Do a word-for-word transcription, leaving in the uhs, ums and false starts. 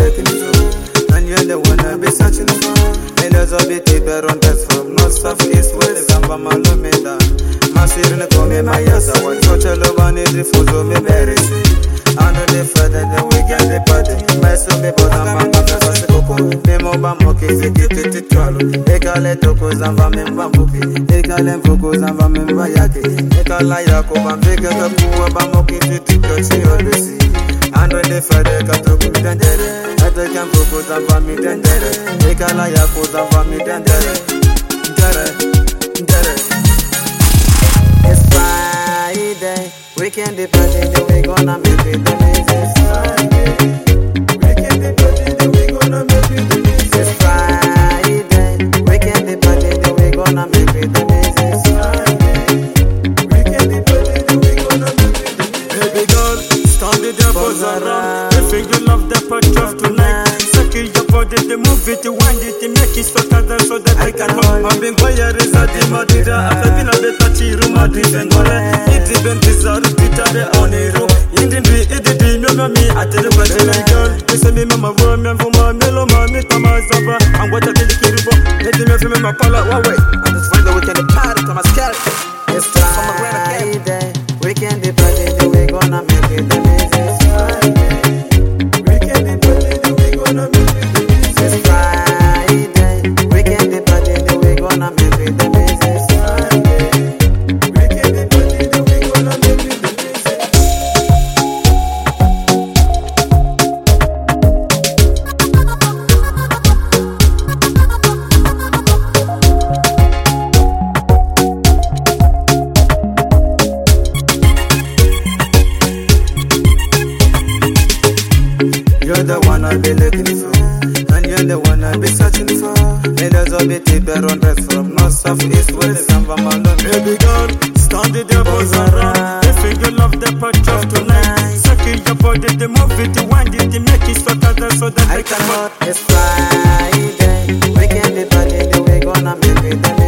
looking for, and you're the one I'll be searching for. Millions of it deeper on that from north, south, east, west, Zamba, Malumeda. Masirne come my yasa, what such a love on it, refuso me mercy. Under the Friday, the weekend, the party. My son, me bought a man, but I was a coco. Me moba moki, fifty to twelve. Ekale toko zamba memba moki. Ekale mfoko zamba memba yake. Ekala yako bambeke kapuwa bamoki, fifty to twelve. Under the Friday, katoku dendere. Eteke mfoko zamba mi dendere. Ekala yako zamba mi dendere. Dere, dere. It's Friday, weekend the party, then we gonna make it the business. Friday, weekend the party, then we gonna make it the business. It's Friday, weekend the party, then we gonna make it the business. Friday, weekend the party, then we gonna make it the business. Baby girl, stand it up for around. If you love the party of tonight, secure your body, the move it, wind it, make it so that so that I can hold. I've been quiet, is a demadida. I've been a bit touchy, room, I didn't go there. Even bizarre, Peter, on a room. Indian, it did me, I tell you, but girl, you say me, Mamma, woman, for my mellow, my Thomas, and what I did the kid, let me from my pala, away. I just find the weekend the party, come and scare. It's Friday, weekend the party, then we gonna make it the business. Friday, weekend the party, then we gonna make it the business. It's Friday, weekend the party, then we gonna make it the business. Friday, weekend the party, then we gonna make it the business. You're the one I'll be looking for, and you're the one I'll be searching for. Millions of it deeper on that from north, south, east, west, Zamba, Malumeda. Baby girl, stand it up for around. If you love the party of tonight, secure your body, the move it, wind it, make it so that so that I can hold. It's Friday, weekend the party, then we gonna make it the